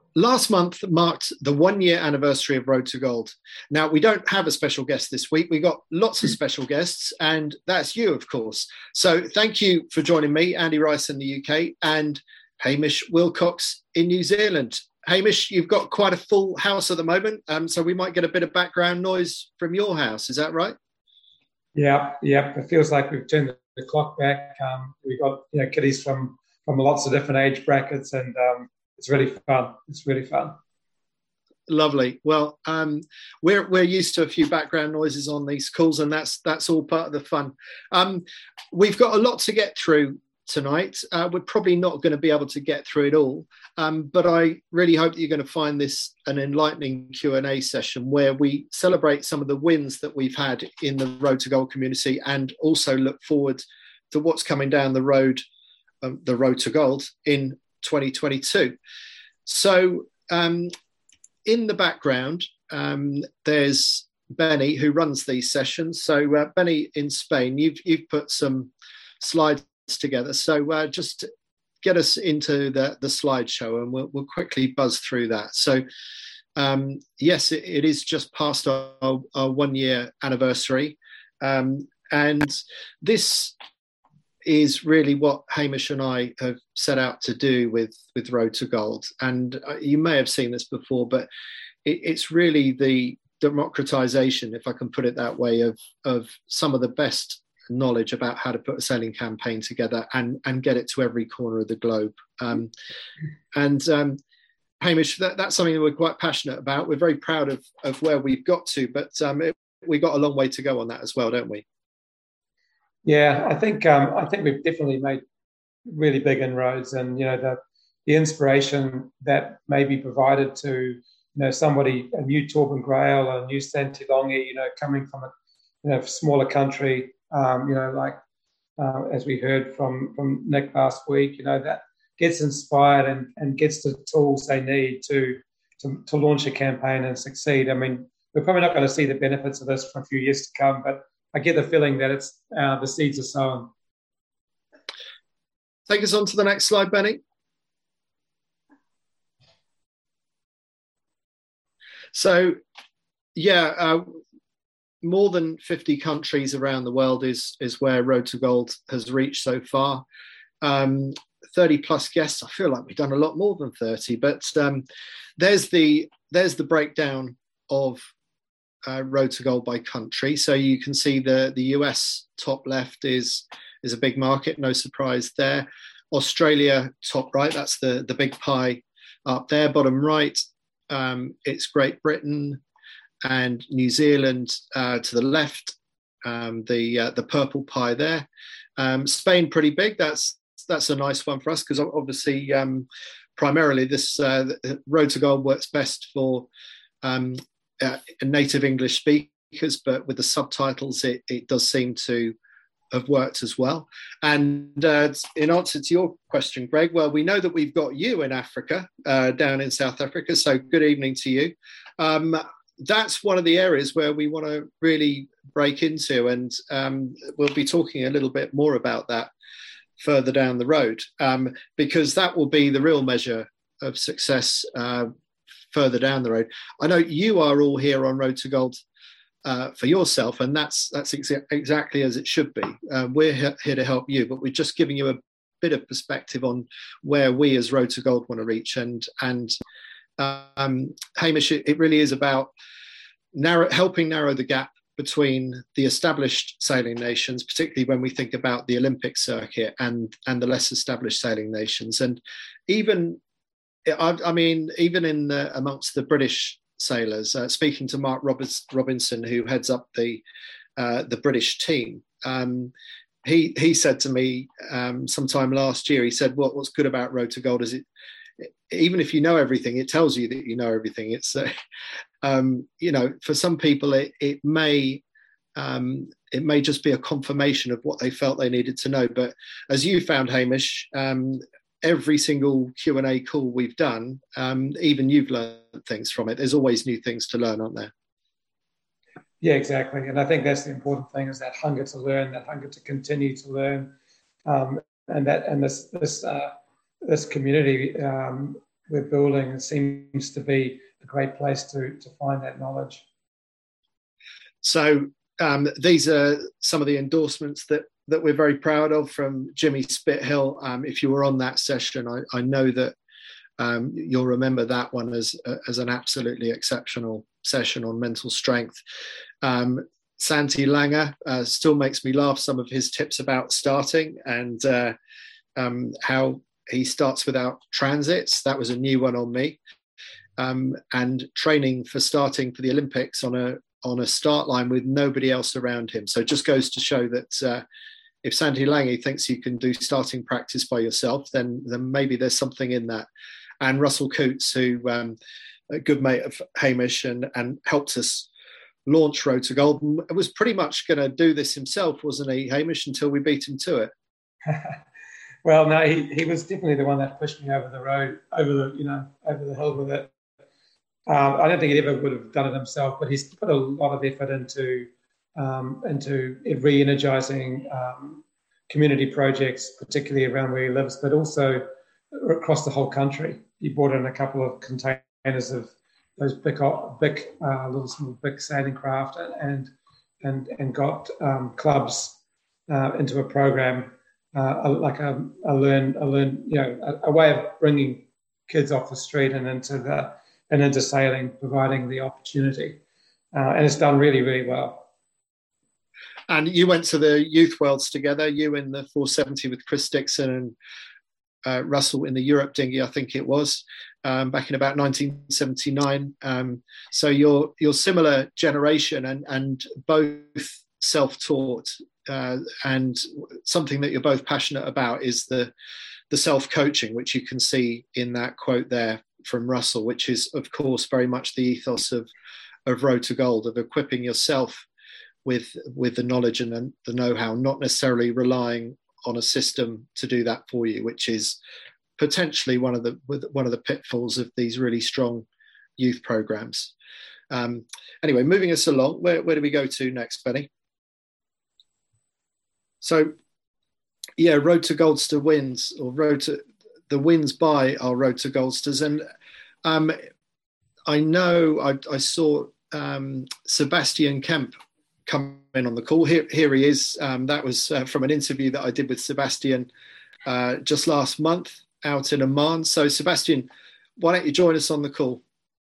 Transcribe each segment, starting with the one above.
Last month marked the 1 year anniversary of Road to Gold. Now, we don't have a special guest this week. We got lots of special guests, and that's you, of course. So thank you for joining me, Andy Rice in the UK, and Hamish Wilcox in New Zealand. Hamish, you've got quite a full house at the moment, so we might get a bit of background noise from your house. Is that right? Yeah. It feels like we've turned the clock back. We've got kiddies from lots of different age brackets, and it's really fun. Lovely. Well, we're used to a few background noises on these calls, and that's all part of the fun. We've got a lot to get through tonight. We're probably not going to be able to get through it all, but I really hope that you're going to find this an enlightening Q&A session where we celebrate some of the wins that we've had in the Road to Gold community, and also look forward to what's coming down the road to Gold in 2022. So in the background, there's Benny, who runs these sessions. So Benny in Spain, you've put some slides together. So just get us into the slideshow, and we'll quickly buzz through that. So yes, it is just past our 1 year anniversary, and this is really what Hamish and I have set out to do with Road to Gold. And you may have seen this before, but it's really the democratization, if I can put it that way, of some of the best knowledge about how to put a sailing campaign together and get it to every corner of the globe. Hamish, that's something that we're quite passionate about. We're very proud of where we've got to, but we've got a long way to go on that as well, don't we? Yeah, I think we've definitely made really big inroads, and the inspiration that may be provided to somebody, a new Torben Grail, a new Santilongi, coming from a smaller country, as we heard from Nick last week, that gets inspired and gets the tools they need to launch a campaign and succeed. I mean, we're probably not going to see the benefits of this for a few years to come, but I get the feeling that it's the seeds are sown. Take us on to the next slide, Benny. So, more than 50 countries around the world is where Road to Gold has reached so far. 30 plus guests. I feel like we've done a lot more than 30, but there's the breakdown of Road to Gold by country. So you can see the US top left is a big market, no surprise there. Australia top right, that's the big pie up there. Bottom right, it's Great Britain and New Zealand to the left, the purple pie there. Spain pretty big. That's a nice one for us, because obviously primarily this Road to Gold works best for native English speakers, but with the subtitles it does seem to have worked as well. And in answer to your question, Greg, well, we know that we've got you in Africa, down in South Africa, so good evening to you. That's one of the areas where we want to really break into, and we'll be talking a little bit more about that further down the road, because that will be the real measure of success further down the road. I know you are all here on Road to Gold for yourself, and that's exactly as it should be. We're here to help you, but we're just giving you a bit of perspective on where we as Road to Gold want to reach. And Hamish, it really is about helping narrow the gap between the established sailing nations, particularly when we think about the Olympic circuit, and the less established sailing nations. And even in amongst the British sailors, speaking to Mark Robinson, who heads up the British team, he said to me sometime last year, he said, what's good about Road to Gold is even if you know everything, it tells you that you know everything. It's for some people it may just be a confirmation of what they felt they needed to know. But as you found, Hamish, every single Q&A call we've done, even you've learned things from it. There's always new things to learn, aren't there? Yeah, exactly. And I think that's the important thing, is that hunger to learn, that hunger to continue to learn, and this community we're building. It seems to be a great place to find that knowledge. So these are some of the endorsements that we're very proud of from Jimmy Spithill. If you were on that session, I know that you'll remember that one as an absolutely exceptional session on mental strength. Santi Langer still makes me laugh, some of his tips about starting and how he starts without transits. That was a new one on me. And training for starting for the Olympics on a start line with nobody else around him. So it just goes to show that if Santi Lange thinks you can do starting practice by yourself, then maybe there's something in that. And Russell Coutts, who a good mate of Hamish and helped us launch Road to Gold, and was pretty much going to do this himself, wasn't he, Hamish, until we beat him to it? Well, no, he was definitely the one that pushed me over the road, over the hill with it. I don't think he ever would have done it himself, but he's put a lot of effort into re-energizing community projects, particularly around where he lives, but also across the whole country. He brought in a couple of containers of those big little small big sailing craft and got clubs into a program like a way of bringing kids off the street and into sailing, providing the opportunity, and it's done really, really well. And you went to the Youth Worlds together. You in the 470 with Chris Dixon and Russell in the Europe dinghy, I think it was, back in about 1979. So you're similar generation and both self-taught, and something that you're both passionate about is the self-coaching, which you can see in that quote there from Russell, which is, of course, very much the ethos of Road to Gold, of equipping yourself with the knowledge and the know-how, not necessarily relying on a system to do that for you, which is potentially one of the pitfalls of these really strong youth programs. Anyway, moving us along, where do we go to next, Benny? So, yeah, Road to Goldster wins, or the wins by our Road to Goldsters. And I know I saw Sebastian Kemp come in on the call. Here he is. That was from an interview that I did with Sebastian just last month out in Oman. So, Sebastian, why don't you join us on the call?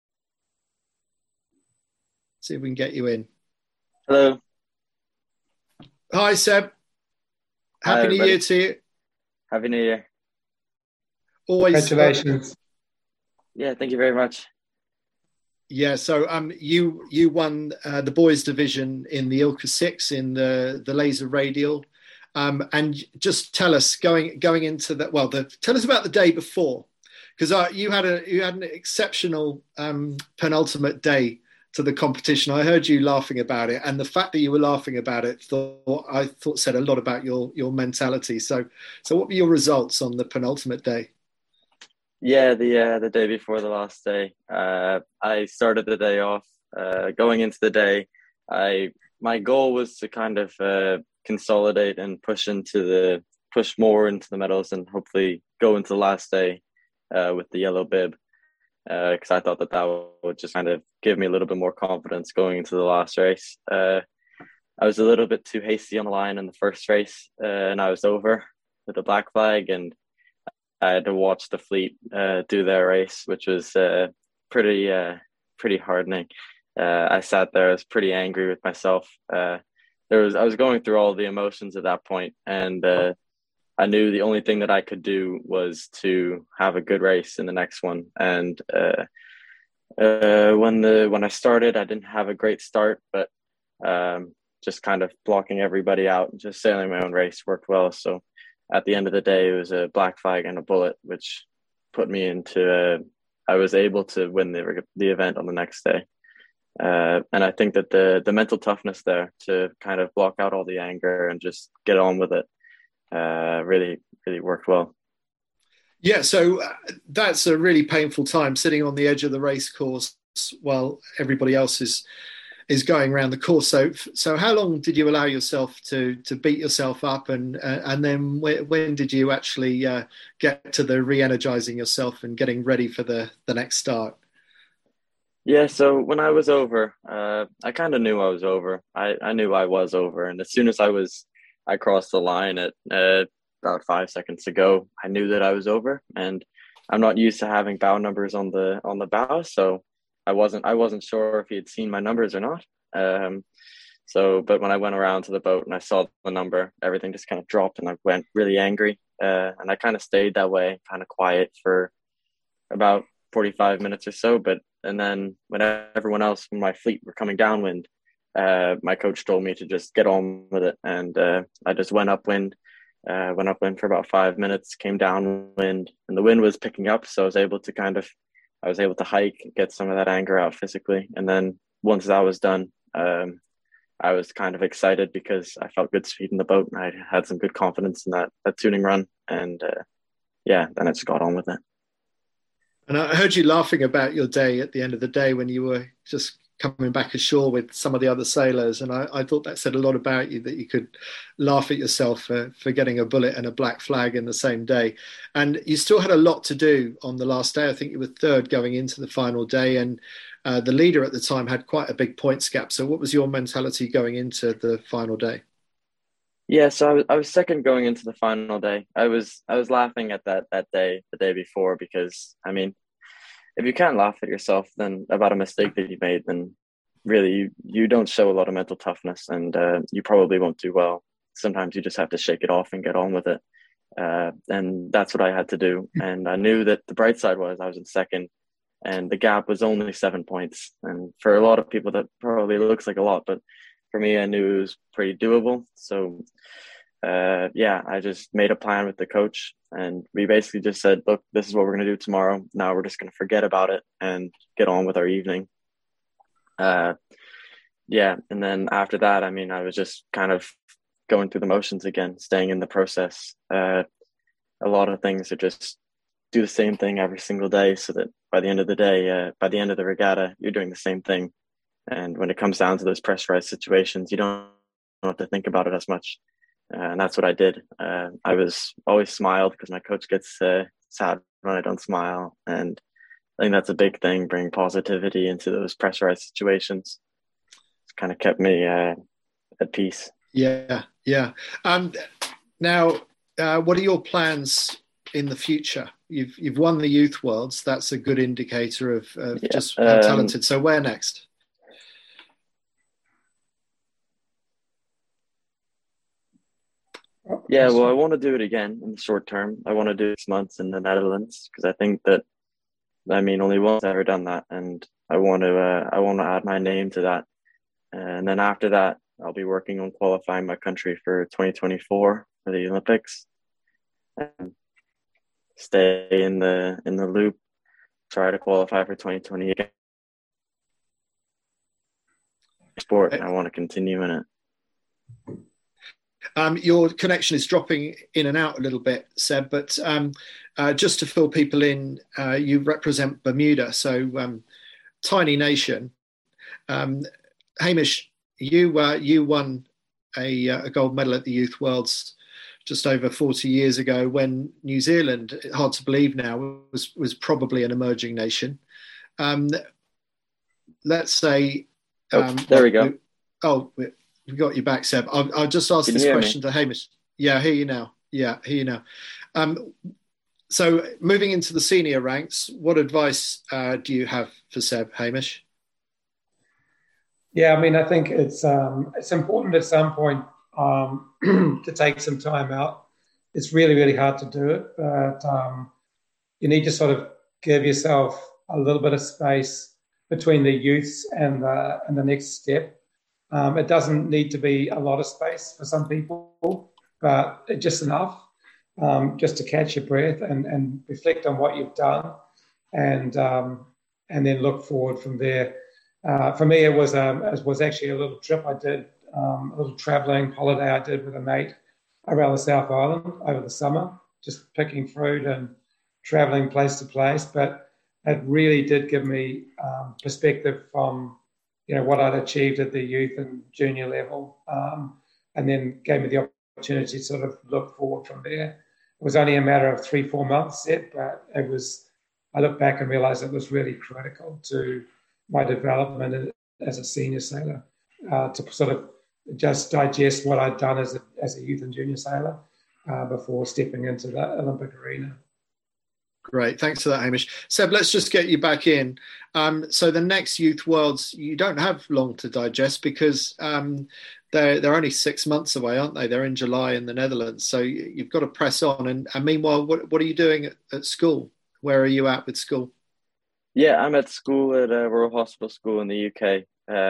See if we can get you in. Hello. Hi, Seb. Happy New Year to you. Happy New Year. Always. Congratulations. Yeah, thank you very much. Yeah, so you won the boys division in the ILCA 6 in the laser radial, and just tell us going into that. Well, tell us about the day before, because you had an exceptional penultimate day to the competition. I heard you laughing about it, and the fact that you were laughing about it, I thought said a lot about your mentality. So what were your results on the penultimate day? Yeah, the day before the last day, I started the day off. Going into the day, my goal was to kind of consolidate and push more into the medals, and hopefully go into the last day with the yellow bib, because I thought that would just kind of give me a little bit more confidence going into the last race. I was a little bit too hasty on the line in the first race, and I was over with the black flag, and I had to watch the fleet do their race, which was pretty hardening. I sat there, I was pretty angry with myself. I was going through all the emotions at that point, and I knew the only thing that I could do was to have a good race in the next one. And when I started, I didn't have a great start, but just kind of blocking everybody out and just sailing my own race worked well. So at the end of the day, it was a black flag and a bullet, which put me into I was able to win the event on the next day. And I think that the mental toughness there to kind of block out all the anger and just get on with it really, really worked well. Yeah, so that's a really painful time, sitting on the edge of the race course while everybody else is is going around the course. So how long did you allow yourself to beat yourself up, and then when did you actually get to the re-energizing yourself and getting ready for the next start? Yeah, so when I was over, I kind of knew I was over. I knew I was over, and as soon as I crossed the line at about 5 seconds to go, I knew that I was over. And I'm not used to having bow numbers on the bow, so I wasn't sure if he had seen my numbers or not. But when I went around to the boat and I saw the number, everything just kind of dropped, and I went really angry. And I kind of stayed that way, kind of quiet for about 45 minutes or so. And then when everyone else from my fleet were coming downwind, my coach told me to just get on with it. And I just went upwind for about 5 minutes, came downwind, and the wind was picking up. So I was able to hike, get some of that anger out physically. And then once that was done, I was kind of excited because I felt good speed in the boat, and I had some good confidence in that tuning run. And then I just got on with it. And I heard you laughing about your day at the end of the day when you were just coming back ashore with some of the other sailors. And I thought that said a lot about you, that you could laugh at yourself for getting a bullet and a black flag in the same day. And you still had a lot to do on the last day. I think you were third going into the final day. And the leader at the time had quite a big points gap. So what was your mentality going into the final day? Yeah, so I was second going into the final day. I was laughing at that day, the day before, because I mean, if you can't laugh at yourself then about a mistake that you made, then really you don't show a lot of mental toughness, and you probably won't do well. Sometimes you just have to shake it off and get on with it. And that's what I had to do. And I knew that the bright side was I was in second, and the gap was only 7 points. And for a lot of people, that probably looks like a lot, but for me, I knew it was pretty doable. So, I just made a plan with the coach, and we basically just said, look, this is what we're going to do tomorrow. Now we're just going to forget about it and get on with our evening. And then after that, I mean, I was just kind of going through the motions again, staying in the process. A lot of things are just do the same thing every single day, so that by the end of the day, by the end of the regatta, you're doing the same thing. And when it comes down to those pressurized situations, you don't have to think about it as much. And that's what I did. I was always smiled because my coach gets sad when I don't smile. And I think that's a big thing, bringing positivity into those pressurized situations. It's kind of kept me at peace. Yeah. Now, what are your plans in the future? You've won the Youth Worlds. That's a good indicator of just how talented. So where next? Yeah, well, I want to do it again in the short term. I want to do 6 months in the Netherlands, because I think that, I mean, only once I've ever done that, and I want to add my name to that. And then after that, I'll be working on qualifying my country for 2024 for the Olympics, and stay in the loop, try to qualify for 2020 again. Sport, and I want to continue in it. Your connection is dropping in and out a little bit, Seb, but just to fill people in, you represent Bermuda, so tiny nation. Hamish, you won a gold medal at the Youth Worlds just over 40 years ago, when New Zealand, hard to believe now, was probably an emerging nation. Let's say... there we go. We got you back, Seb. I'll just ask this question to Hamish. Yeah, I hear you now. So moving into the senior ranks, what advice do you have for Seb, Hamish? Yeah, I mean, I think it's important at some point to take some time out. It's really, really hard to do it, but you need to sort of give yourself a little bit of space between the youths and the next step. It doesn't need to be a lot of space for some people, but just enough, just to catch your breath and reflect on what you've done, and then look forward from there. For me, it was actually a little trip I did, a little traveling holiday I did with a mate around the South Island over the summer, just picking fruit and traveling place to place. But it really did give me perspective from what I'd achieved at the youth and junior level, and then gave me the opportunity to sort of look forward from there. It was only a matter of 3-4 months yet, but I look back and realised it was really critical to my development as a senior sailor, to sort of just digest what I'd done as a youth and junior sailor before stepping into the Olympic arena. Great, thanks for that, Hamish. Seb, let's just get you back in. So the next Youth Worlds, you don't have long to digest because they're only 6 months away, aren't they? They're in July in the Netherlands, so you've got to press on. And meanwhile, what are you doing at school? Where are you at with school? Yeah, I'm at school at Royal Hospital School in the UK.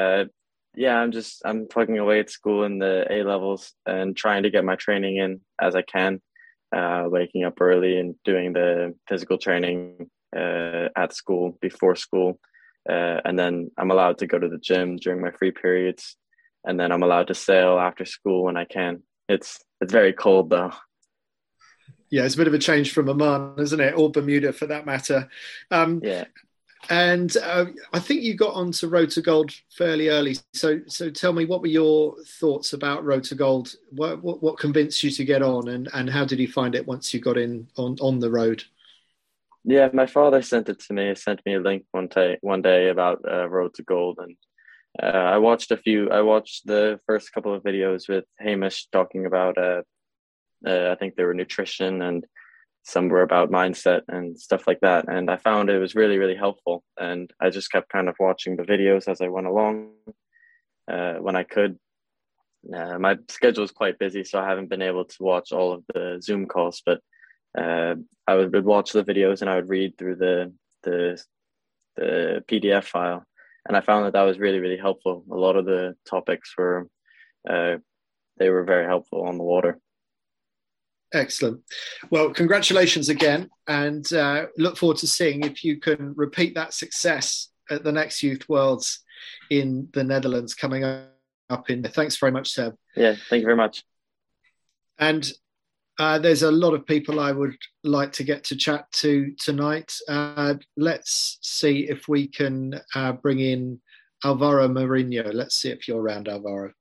I'm plugging away at school in the A levels and trying to get my training in as I can. Waking up early and doing the physical training at school, before school. And then I'm allowed to go to the gym during my free periods. And then I'm allowed to sail after school when I can. It's very cold though. Yeah, it's a bit of a change from Oman, isn't it? Or Bermuda for that matter. Yeah. And I think you got onto Road to Gold fairly early. So tell me, what were your thoughts about Road to Gold? What convinced you to get on, and how did you find it once you got in on the road? Yeah, my father sent it to me. He sent me a link one day about Road to Gold, and I watched the first couple of videos with Hamish talking about I think they were nutrition, and some were about mindset and stuff like that. And I found it was really, really helpful. And I just kept kind of watching the videos as I went along when I could. My schedule is quite busy, so I haven't been able to watch all of the Zoom calls, but I would watch the videos and I would read through the PDF file. And I found that was really, really helpful. A lot of the topics were very helpful on the water. Excellent. Well, congratulations again, and look forward to seeing if you can repeat that success at the next Youth Worlds in the Netherlands coming up in. Thanks very much, Seb. Yeah, thank you very much. And there's a lot of people I would like to get to chat to tonight. Let's see if we can bring in Alvaro Marinho. Let's see if you're around, Alvaro.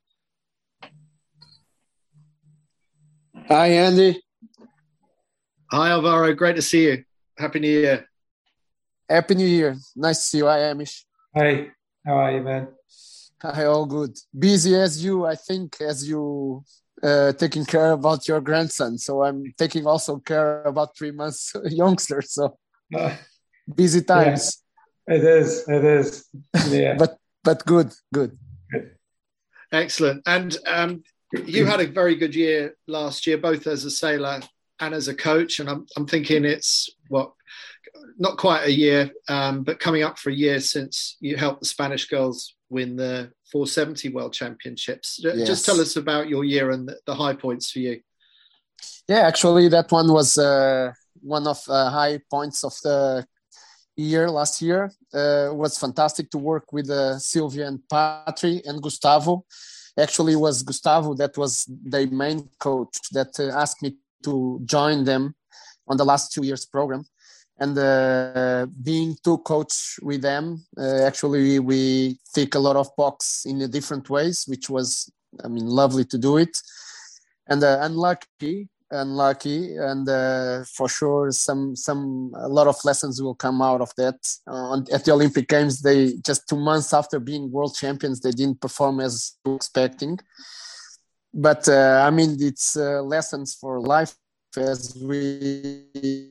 Hi, Andy. Hi, Alvaro. Great to see you. Happy New Year. Happy New Year. Nice to see you. Hi, Hamish. Hey, how are you, man? Hi, all good. Busy as you, I think, as you taking care about your grandson. So I'm taking also care about 3 months youngster. So busy times. Yeah, it is. Yeah. but good. Excellent. And you had a very good year last year, both as a sailor and as a coach. And I'm thinking it's not quite a year, but coming up for a year since you helped the Spanish girls win the 470 World Championships. Yes. Just tell us about your year and the high points for you. Yeah, actually, that one was one of high points of the year last year. It was fantastic to work with Sylvia and Patri and Gustavo. Actually, it was Gustavo that was the main coach that asked me to join them on the last 2 years program. And being to coach with them, actually, we tick a lot of box in different ways, which was, lovely to do it. And unlucky, and for sure, a lot of lessons will come out of that. At the Olympic Games, they just 2 months after being world champions, they didn't perform as expecting. But it's lessons for life, as we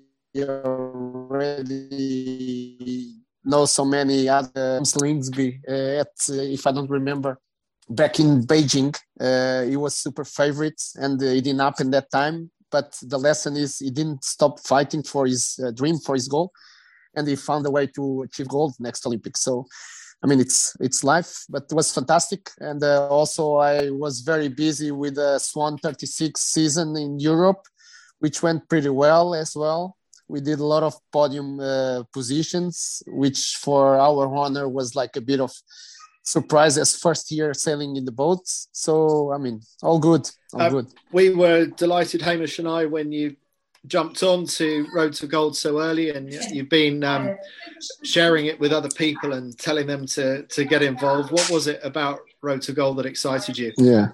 already know so many other Slingsby if I don't remember, back in Beijing, he was super favorite and it didn't happen that time. But the lesson is he didn't stop fighting for his dream, for his goal, and he found a way to achieve gold next Olympics. So, it's life, but it was fantastic. And also I was very busy with the Swan 36 season in Europe, which went pretty well as well. We did a lot of podium positions, which for our honor was like a bit of surprise as first year sailing in the boats. So, all good. Good. We were delighted, Hamish and I, when you jumped on to Road to Gold so early, and you've been sharing it with other people and telling them to get involved. What was it about Road to Gold that excited you? Yeah.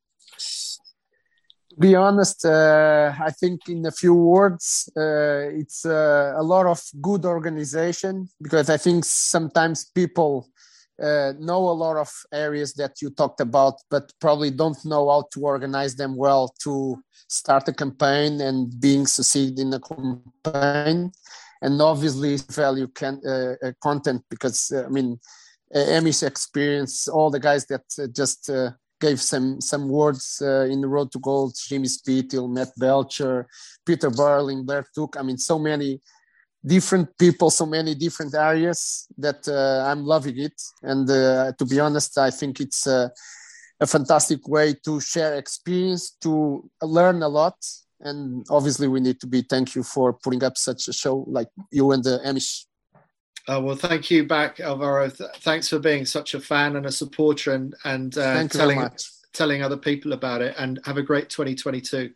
To be honest, I think in a few words, it's a lot of good organization, because I think sometimes people know a lot of areas that you talked about, but probably don't know how to organize them well to start a campaign and being succeed in a campaign. And obviously value content, because Amish experience, all the guys that just gave some words in the Road to Gold, Jimmy Spithill, Matt Belcher, Peter Burling, Blair Took. So many different people, so many different areas that I'm loving it. And to be honest, I think it's a fantastic way to share experience, to learn a lot. And obviously we need to be thank you for putting up such a show like you and the Amish. Well, thank you back, Alvaro. Thanks for being such a fan and a supporter, and telling other people about it. And have a great 2022.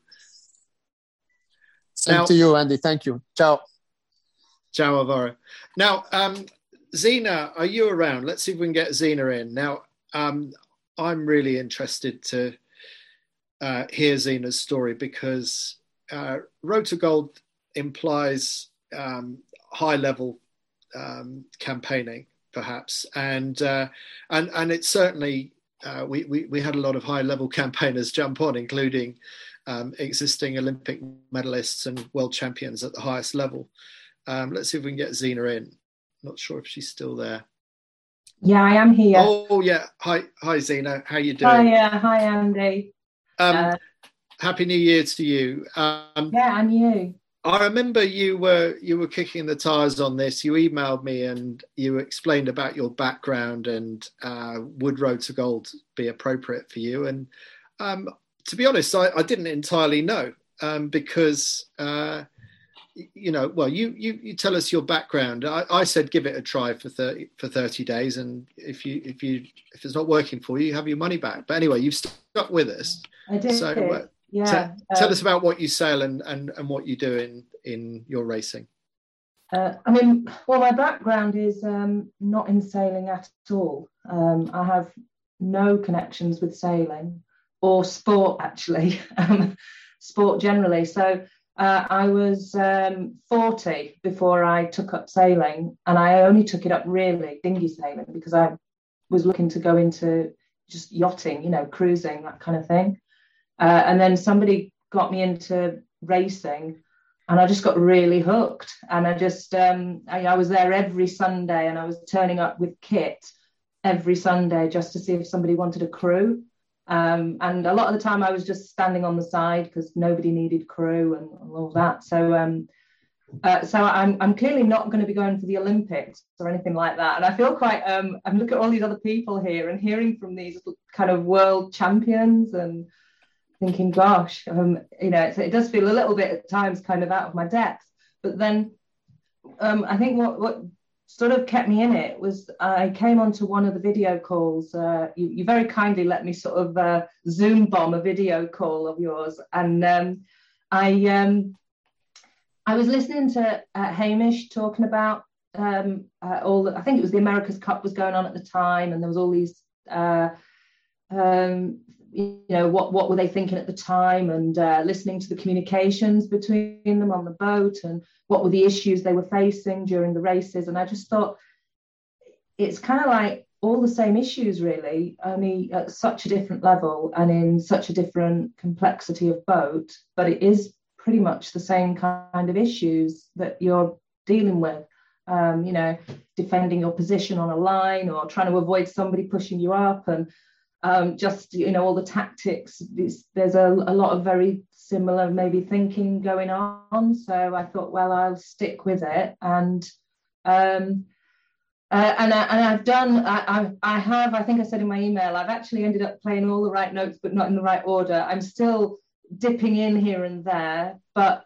Same to you, Andy. Thank you. Ciao. Ciao, Alvaro. Now, Zina, are you around? Let's see if we can get Zina in. Now, I'm really interested to hear Zina's story, because Road to Gold implies high-level campaigning, perhaps, and it's certainly we had a lot of high-level campaigners jump on, including existing Olympic medalists and world champions at the highest level. Let's see if we can get Zina in. Not sure if she's still there. Yeah, I am here. Oh yeah, hi Zina, how you doing? Hi Andy. Happy New Year to you. Yeah, and you. I remember you were kicking the tires on this. You emailed me and you explained about your background and would Road to Gold be appropriate for you? And to be honest, I didn't entirely know, because you tell us your background. I said give it a try for 30 days, and if it's not working for you, you have your money back. But anyway, you've stuck with us. I did. So tell us about what you sail and what you do in your racing. My background is not in sailing at all. I have no connections with sailing or sport, actually, sport generally. So I was 40 before I took up sailing, and I only took it up really dinghy sailing because I was looking to go into just yachting, cruising, that kind of thing. And then somebody got me into racing, and I just got really hooked. And I just, I was there every Sunday, and I was turning up with kit every Sunday just to see if somebody wanted a crew. And a lot of the time I was just standing on the side because nobody needed crew and all that. So I'm clearly not going to be going for the Olympics or anything like that. And I feel quite, I'm looking at all these other people here and hearing from these kind of world champions and thinking, gosh, it does feel a little bit at times kind of out of my depth. But then I think what sort of kept me in it was I came onto one of the video calls. You very kindly let me sort of Zoom bomb a video call of yours. And I was listening to Hamish talking about I think it was the America's Cup was going on at the time, and there was all these what were they thinking at the time, and listening to the communications between them on the boat, and what were the issues they were facing during the races. And I just thought it's kind of like all the same issues really, only at such a different level and in such a different complexity of boat, but it is pretty much the same kind of issues that you're dealing with. Defending your position on a line or trying to avoid somebody pushing you up, and all the tactics. There's a lot of very similar maybe thinking going on. So I thought, well, I'll stick with it. And I've done, I think I said in my email, I've actually ended up playing all the right notes, but not in the right order. I'm still dipping in here and there, but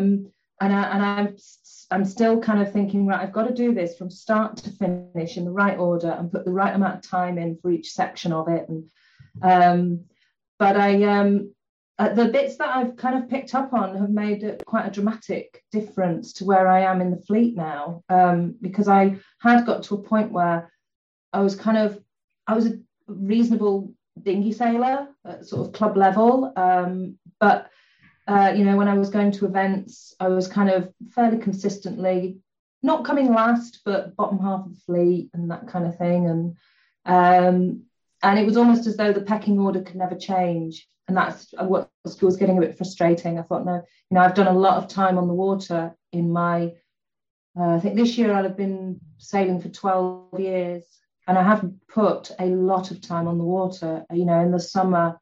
I'm still kind of thinking, right, I've got to do this from start to finish in the right order and put the right amount of time in for each section of it. And but the bits that I've kind of picked up on have made quite a dramatic difference to where I am in the fleet now, because I had got to a point where I was a reasonable dinghy sailor at sort of club level, but when I was going to events, I was kind of fairly consistently not coming last, but bottom half of the fleet and that kind of thing, and it was almost as though the pecking order could never change. And that's what was getting a bit frustrating. I thought, no, I've done a lot of time on the water in my, I think this year I'll have been sailing for 12 years. And I have put a lot of time on the water. In the summer,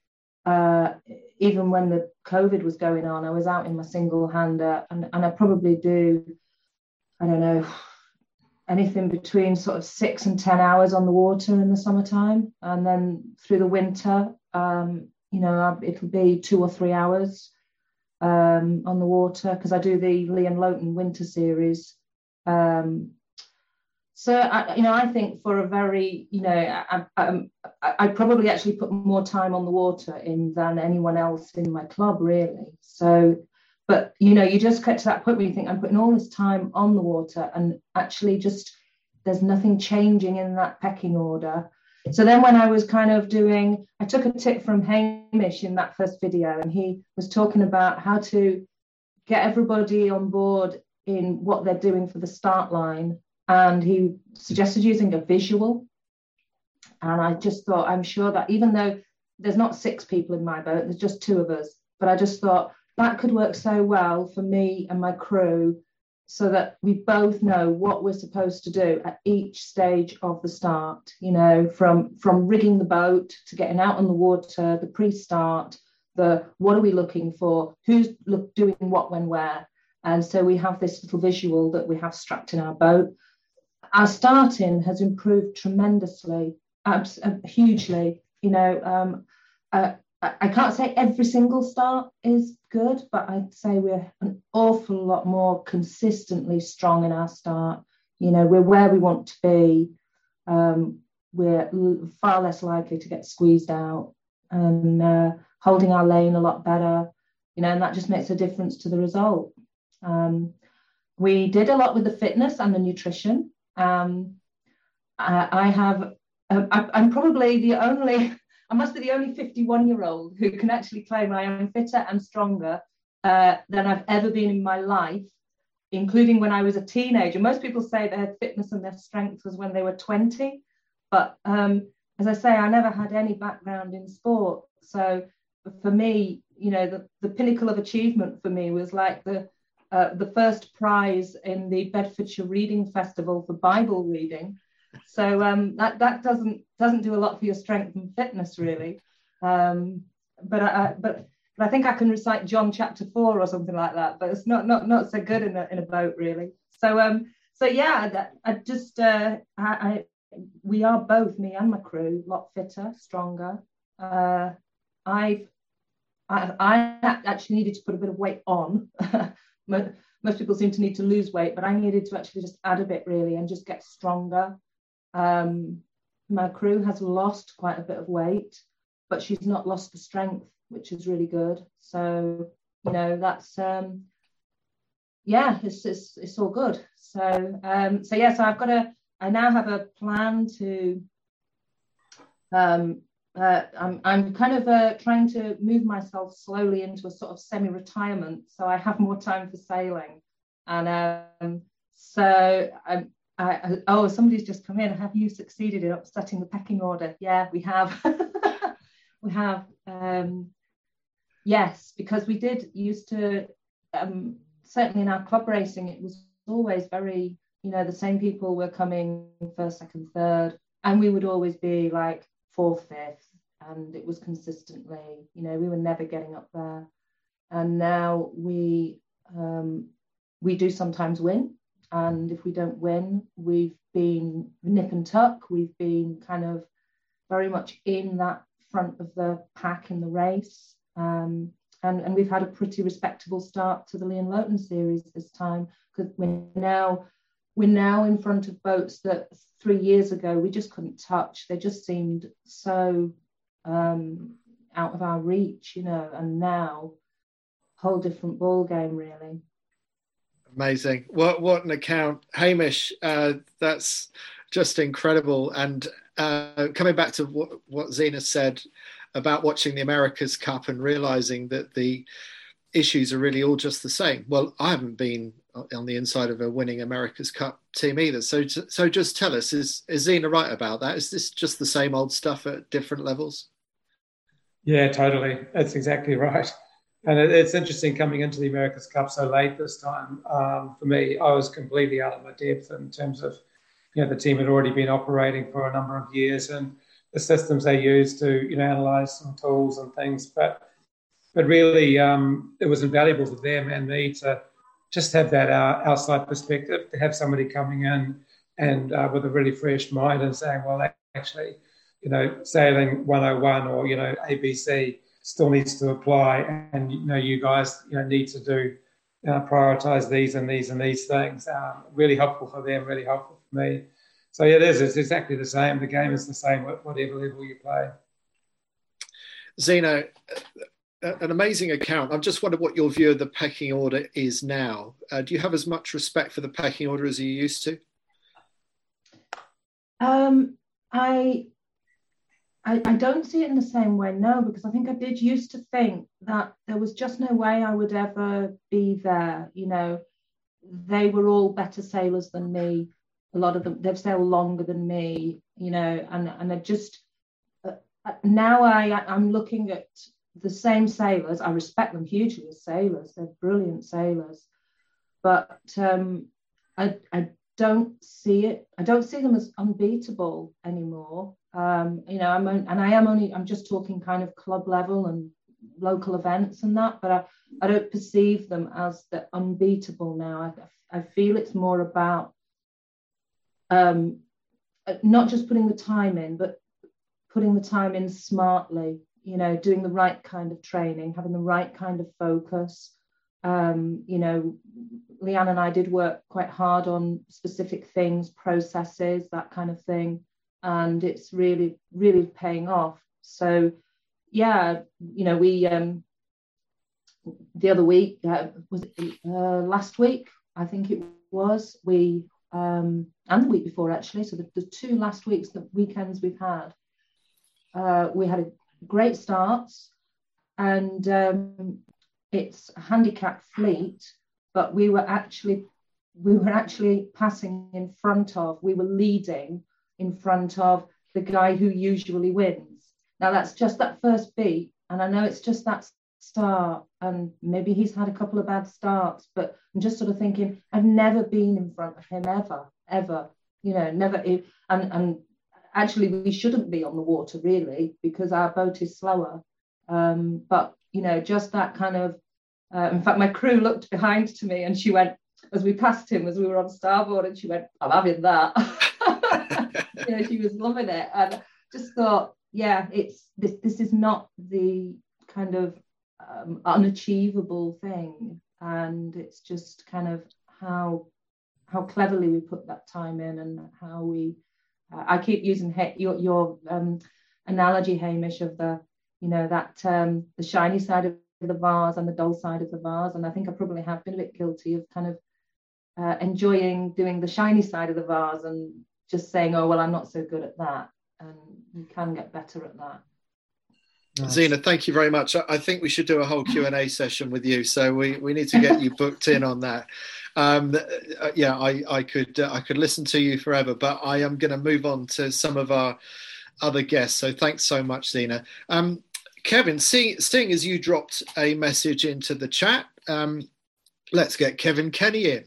even when the COVID was going on, I was out in my single hander, and I probably do, I don't know, anything between sort of 6 and 10 hours on the water in the summertime. And then through the winter, it'll be 2 or 3 hours on the water, because I do the Lee and Loughton winter series. So I think for a very, I probably actually put more time on the water in than anyone else in my club, really. So, but you just get to that point where you think, I'm putting all this time on the water, and actually just there's nothing changing in that pecking order. So then when I was kind of I took a tip from Hamish in that first video, and he was talking about how to get everybody on board in what they're doing for the start line. And he suggested using a visual. And I just thought, I'm sure that even though there's not 6 people in my boat, there's just 2 of us, but I just thought that could work so well for me and my crew, so that we both know what we're supposed to do at each stage of the start, from rigging the boat to getting out on the water, the pre-start, what are we looking for, who's doing what, when, where. And so we have this little visual that we have strapped in our boat. Our starting has improved tremendously, hugely. I can't say every single start is good, but I'd say we're an awful lot more consistently strong in our start. We're where we want to be. We're far less likely to get squeezed out, and holding our lane a lot better, and that just makes a difference to the result. We did a lot with the fitness and the nutrition. I'm probably I must be the only 51-year-old who can actually claim I am fitter and stronger than I've ever been in my life, including when I was a teenager. Most people say their fitness and their strength was when they were 20. But as I say, I never had any background in sport. So for me, the pinnacle of achievement for me was like the first prize in the Bedfordshire Reading Festival for Bible reading. So that doesn't do a lot for your strength and fitness, really. But I think I can recite John chapter 4 or something like that. But it's not so good in a boat, really. So yeah, we are both, me and my crew, a lot fitter, stronger. I actually needed to put a bit of weight on. Most people seem to need to lose weight, but I needed to actually just add a bit, really, and just get stronger. My crew has lost quite a bit of weight, but she's not lost the strength, which is really good. So that's it's all good. So I now have a plan to I'm kind of trying to move myself slowly into a sort of semi-retirement, so I have more time for sailing. And somebody's just come in. Have you succeeded in upsetting the pecking order? Yeah, we have. We have. Yes, because we did used to, certainly in our club racing, it was always very, the same people were coming first, second, third, and we would always be like fourth, fifth, and it was consistently, we were never getting up there. And now we do sometimes win, and if we don't win, we've been nip and tuck. We've been kind of very much in that front of the pack in the race, and we've had a pretty respectable start to the Lee and Loughton series this time, because we're now in front of boats that 3 years ago we just couldn't touch. They just seemed so out of our reach, and now whole different ball game, really. Amazing. What an account. Hamish, that's just incredible. And coming back to what Zina said about watching the America's Cup and realizing that the issues are really all just the same. Well, I haven't been on the inside of a winning America's Cup team either. So just tell us, is Zina right about that? Is this just the same old stuff at different levels? Yeah, totally. That's exactly right. And it's interesting coming into the America's Cup so late this time. For me, I was completely out of my depth in terms of, the team had already been operating for a number of years and the systems they use to, analyse some tools and things. But really, it was invaluable to them and me to just have that outside perspective, to have somebody coming in and with a really fresh mind and saying, well, actually, sailing 101 or, ABC still needs to apply, and you guys need to do prioritize these and these and these things. Really helpful for them, really helpful for me. So yeah, it's exactly the same. The game is the same at whatever level you play. Zina, an amazing account. I've just wondered what your view of the pecking order is now. Do you have as much respect for the pecking order as you used to? I don't see it in the same way, no, because I think I did used to think that there was just no way I would ever be there. They were all better sailors than me. A lot of them, they've sailed longer than me, and I just, now I'm looking at the same sailors. I respect them hugely as sailors. They're brilliant sailors. But I don't see it. I don't see them as unbeatable anymore. I'm just talking kind of club level and local events and that, but I don't perceive them as the unbeatable now. I feel it's more about not just putting the time in, but putting the time in smartly, doing the right kind of training, having the right kind of focus. Leanne and I did work quite hard on specific things, processes, that kind of thing. And it's really, really paying off. So, yeah, we, the other week, was it last week? I think it was, and the week before actually. So the two last weekends we've had, we had a great starts, and it's a handicapped fleet, but we were actually passing in front of, we were leading in front of the guy who usually wins. Now that's just that first beat, and I know it's just that start, and maybe he's had a couple of bad starts, but I'm just sort of thinking, I've never been in front of him ever, never. And actually we shouldn't be on the water really, because our boat is slower. But just that kind of, in fact, my crew looked behind to me and she went, as we passed him, as we were on starboard, and she went, I'm having that. She was loving it, and just thought, yeah, this is not the kind of unachievable thing, and it's just kind of how cleverly we put that time in, and how we. I keep using your analogy, Hamish, of the the shiny side of the vase and the dull side of the vase, and I think I probably have been a bit guilty of kind of enjoying doing the shiny side of the vase and just saying, oh, well, I'm not so good at that. And you can get better at that. Nice. Zina, thank you very much. I think we should do a whole Q&A session with you. So we need to get you booked in on that. I could listen to you forever, but I am going to move on to some of our other guests. So thanks so much, Zina. Kevin, seeing as you dropped a message into the chat, let's get Kevin Kenny in.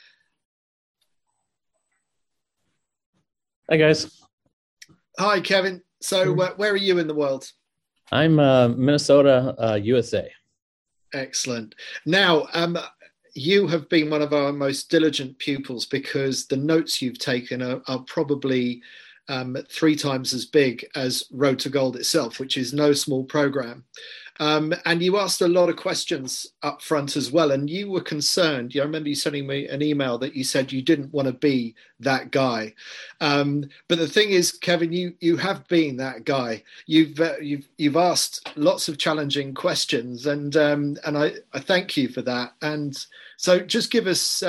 Hi, guys. Hi, Kevin. So where are you in the world? I'm Minnesota, USA. Excellent. Now, you have been one of our most diligent pupils, because the notes you've taken are probably 3 times as big as Road to Gold itself, which is no small program. And you asked a lot of questions up front as well. And you were concerned. I remember you sending me an email that you said you didn't want to be that guy. But the thing is, Kevin, you have been that guy. You've asked lots of challenging questions, and I thank you for that. And so just give us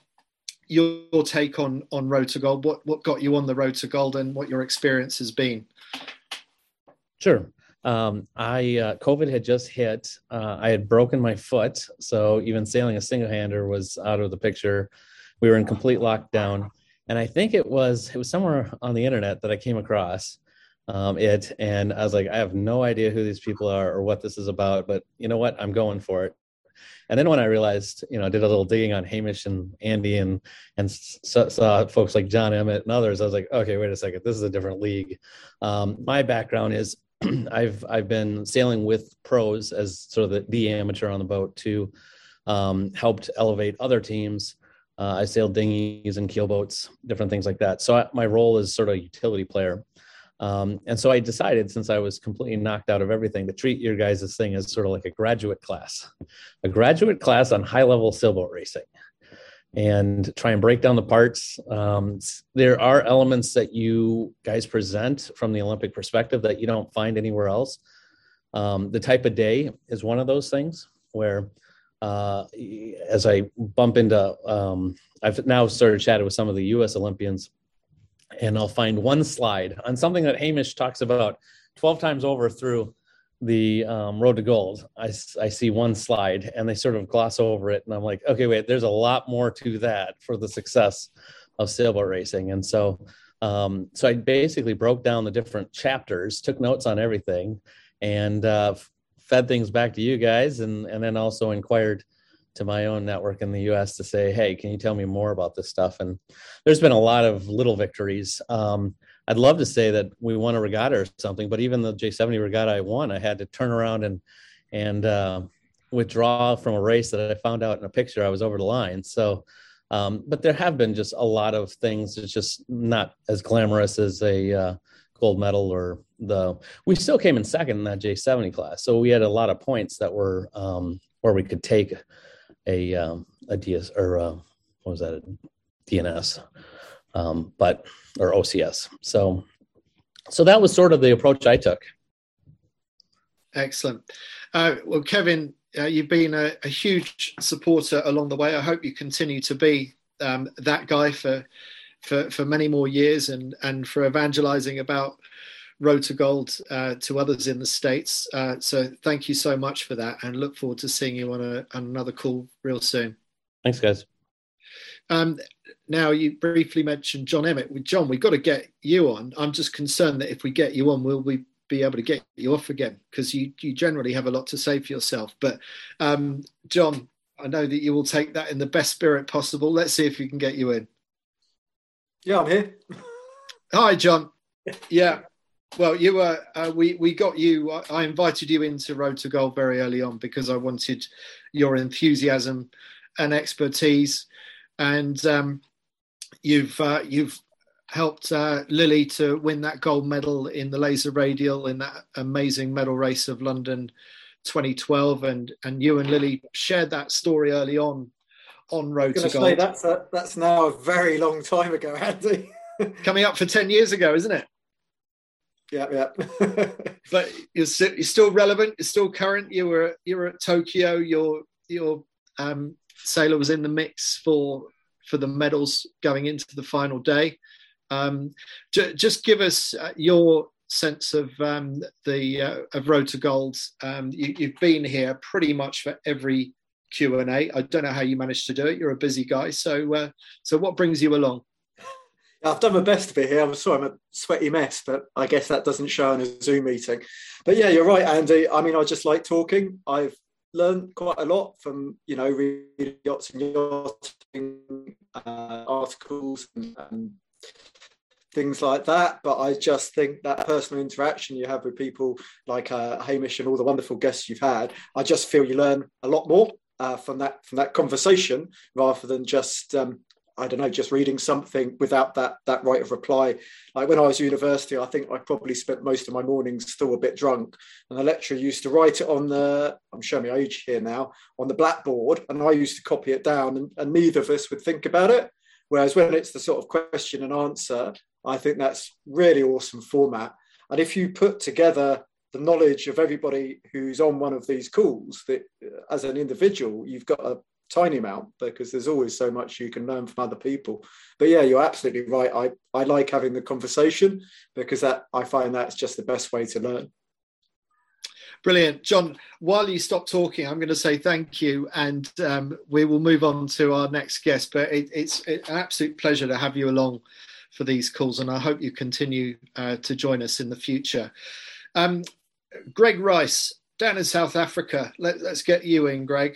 your take on Road to Gold. What got you on the Road to Gold, and what your experience has been? Sure. COVID had just hit. I had broken my foot, so even sailing a single-hander was out of the picture. We were in complete lockdown, and I think it was somewhere on the internet that I came across it, and I was like, I have no idea who these people are or what this is about, but you know what? I'm going for it. And then when I realized, I did a little digging on Hamish and Andy and saw folks like John Emmett and others, I was like, okay, wait a second, this is a different league. My background is I've been sailing with pros as sort of the amateur on the boat to helped elevate other teams. I sailed dinghies and keel boats, different things like that. So my role is sort of a utility player. And so I decided, since I was completely knocked out of everything, to treat your guys' thing as sort of like a graduate class on high-level sailboat racing, and try and break down the parts. There are elements that you guys present from the Olympic perspective that you don't find anywhere else. The type of day is one of those things where, as I bump into, I've now started chatting with some of the U.S. Olympians, and I'll find one slide on something that Hamish talks about 12 times over through the Road to Gold. I see one slide and they sort of gloss over it, and I'm like, okay, wait, there's a lot more to that for the success of sailboat racing. And so I basically broke down the different chapters, took notes on everything, and fed things back to you guys, and then also inquired to my own network in the US to say, hey, can you tell me more about this stuff? And there's been a lot of little victories. I'd love to say that we won a regatta or something, but even the J70 regatta I won, I had to turn around and withdraw from a race that I found out in a picture I was over the line. So, but there have been just a lot of things. It's just not as glamorous as a gold medal, or we still came in second in that J70 class. So we had a lot of points that were where we could take a DS, or what was that, a DNS, or OCS. So that was sort of the approach I took. Excellent. Well, Kevin, you've been a huge supporter along the way. I hope you continue to be that guy for many more years, and for evangelizing about Road to Gold to others in the States. So thank you so much for that, and look forward to seeing you on another call real soon. Thanks, guys. Now, you briefly mentioned John Emmett. John, we've got to get you on. I'm just concerned that if we get you on, will we be able to get you off again? Because you generally have a lot to say for yourself. But John, I know that you will take that in the best spirit possible. Let's see if we can get you in. Yeah, I'm here. Hi, John. Yeah. Well, you were. We got you. I invited you into Road to Gold very early on because I wanted your enthusiasm and expertise, and you've helped Lily to win that gold medal in the laser radial in that amazing medal race of London 2012, and you and Lily shared that story early on Road to Gold. That's now a very long time ago, Andy. Coming up for 10 years ago, isn't it? Yeah. But you're still relevant. You're still current. You were at Tokyo. Your sailor was in the mix for the medals going into the final day. Just give us your sense of of Road to Gold. You've been here pretty much for every Q&A. I don't know how you managed to do it. You're a busy guy. So what brings you along? I've done my best to be here. I'm sorry, I'm a sweaty mess, but I guess that doesn't show in a Zoom meeting. But yeah, you're right, Andy. I mean, I just like talking. I've learned quite a lot from, reading yachts and yachting articles and things like that. But I just think that personal interaction you have with people like Hamish and all the wonderful guests you've had, I just feel you learn a lot more from that conversation rather than just I don't know, just reading something without that right of reply. Like when I was at university, I think I probably spent most of my mornings still a bit drunk. And the lecturer used to write it on I'm showing my age here now, on the blackboard. And I used to copy it down and neither of us would think about it. Whereas when it's the sort of question and answer, I think that's really awesome format. And if you put together the knowledge of everybody who's on one of these calls, that as an individual, you've got a tiny amount, because there's always so much you can learn from other people. But yeah, you're absolutely right. I like having the conversation, because that I find that's just the best way to learn. Brilliant. John, while you stop talking, I'm going to say thank you, and we will move on to our next guest. But it's an absolute pleasure to have you along for these calls, and I hope you continue to join us in the future. Greg Rice, down in South Africa. Let's get you in, Greg.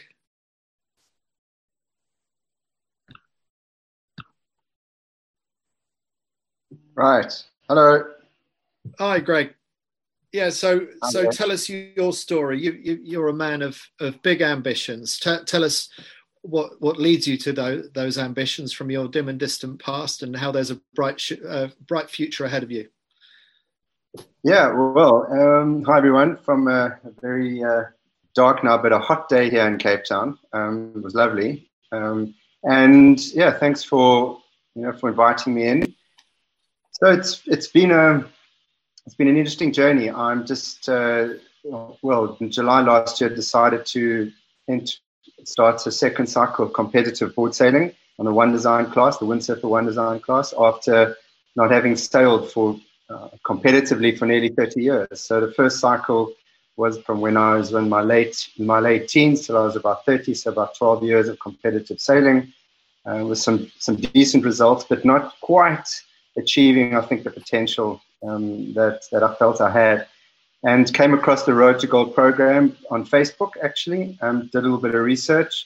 Right. Hello. Hi, Greg. Yeah. So tell us your story. You're a man of big ambitions. Tell us what leads you to those ambitions from your dim and distant past, and how there's a bright future ahead of you. Yeah. Well, hi everyone. From a very dark now, but a hot day here in Cape Town. It was lovely. And yeah, thanks for inviting me in. So it's been an interesting journey. I'm just in July last year decided to start a second cycle of competitive board sailing on the One Design class, the Windsurfer One Design class, after not having sailed for competitively for nearly 30 years. So the first cycle was from when I was in my late teens till I was about 30, so about 12 years of competitive sailing, with some decent results, but not quite achieving, I think, the potential that I felt I had. And came across the Road to Gold program on Facebook, actually. Did a little bit of research.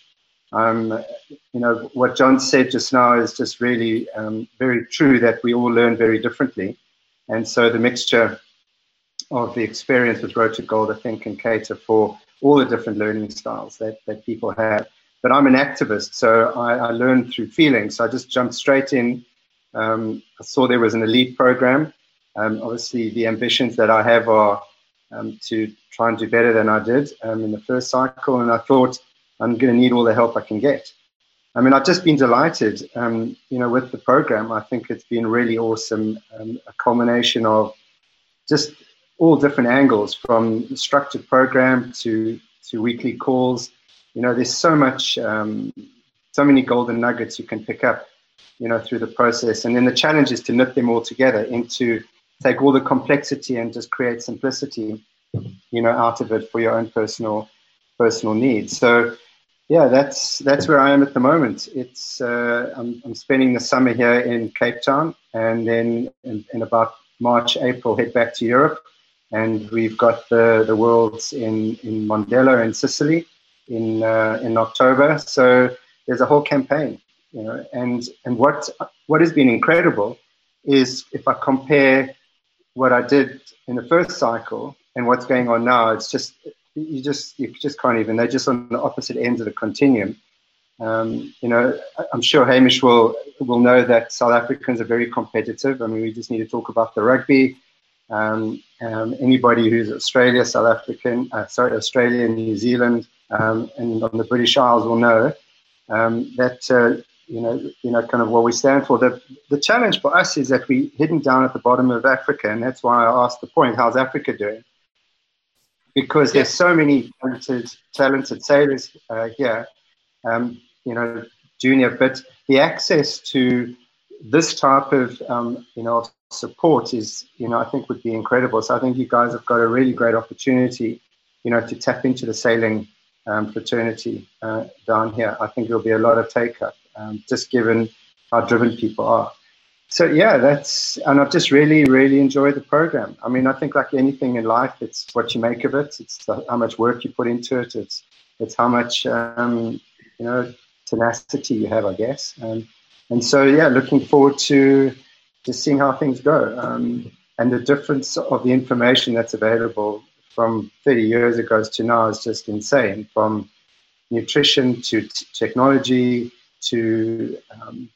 What John said just now is just really very true, that we all learn very differently. And so the mixture of the experience with Road to Gold, I think, can cater for all the different learning styles that people have. But I'm an activist, so I learn through feelings. So I just jumped straight in. I saw there was an elite program. Obviously, the ambitions that I have are to try and do better than I did in the first cycle. And I thought, I'm going to need all the help I can get. I mean, I've just been delighted, with the program. I think it's been really awesome. A culmination of just all different angles, from the structured program to weekly calls. There's so much, so many golden nuggets you can pick up, through the process. And then the challenge is to knit them all together take all the complexity and just create simplicity, out of it for your own personal needs. So, yeah, that's where I am at the moment. It's I'm spending the summer here in Cape Town, and then in about March, April, head back to Europe. And we've got the Worlds in Mondello in Sicily in October. So there's a whole campaign, and what has been incredible is, if I compare what I did in the first cycle and what's going on now, it's just you just can't even. They're just on the opposite ends of the continuum. I'm sure Hamish will know that South Africans are very competitive. I mean, we just need to talk about the rugby. Anybody who's Australia, New Zealand, and on the British Isles will know that kind of what we stand for. The challenge for us is that we're hidden down at the bottom of Africa, and that's why I asked the point, how's Africa doing? Because there's so many talented sailors here, junior, but the access to this type of support is, I think would be incredible. So I think you guys have got a really great opportunity, to tap into the sailing fraternity down here. I think there'll be a lot of take-up, just given how driven people are. So yeah, and I've just really, really enjoyed the program. I mean, I think like anything in life, it's what you make of it. It's how much work you put into it. It's how much, tenacity you have, I guess. And so, yeah, looking forward to seeing how things go. And the difference of the information that's available from 30 years ago to now is just insane. From nutrition to technology to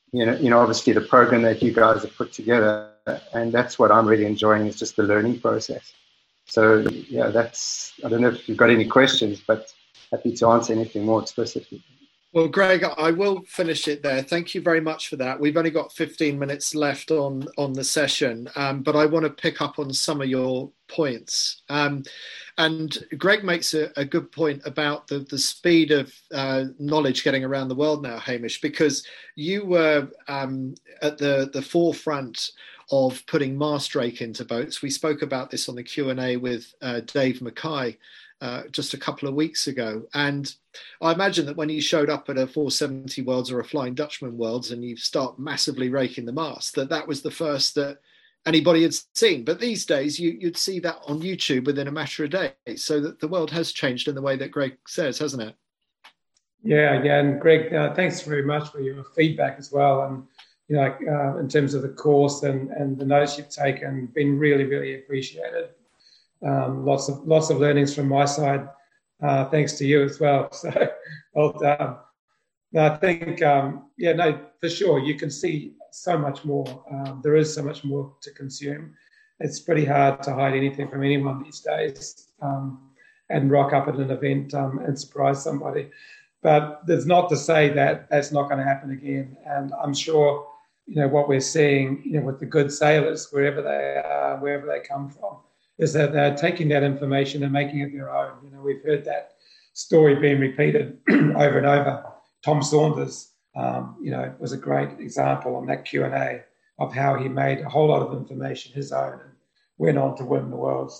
obviously the program that you guys have put together, and that's what I'm really enjoying, is just the learning process. So yeah, I don't know if you've got any questions, but happy to answer anything more explicitly. Well, Greg, I will finish it there. Thank you very much for that. We've only got 15 minutes left on the session, but I want to pick up on some of your points. And Greg makes a good point about the speed of knowledge getting around the world now, Hamish, because you were at the forefront of putting mast rake into boats. We spoke about this on the Q&A with Dave Mackay just a couple of weeks ago. And I imagine that when you showed up at a 470 Worlds or a Flying Dutchman Worlds and you start massively raking the mast, that was the first that anybody had seen. But these days you'd see that on YouTube within a matter of days. So that the world has changed in the way that Greg says, hasn't it? Yeah. And Greg, thanks very much for your feedback as well. And in terms of the course and the notes you've taken, been really, really appreciated. Lots of learnings from my side, thanks to you as well. So well done. I think, for sure, you can see so much more. There is so much more to consume. It's pretty hard to hide anything from anyone these days, and rock up at an event and surprise somebody. But there's not to say that that's not going to happen again. And I'm sure, what we're seeing, with the good sailors, wherever they are, wherever they come from, is that they're taking that information and making it their own. We've heard that story being repeated over and over. Tom Saunders, was a great example on that Q&A of how he made a whole lot of information his own and went on to win the Worlds.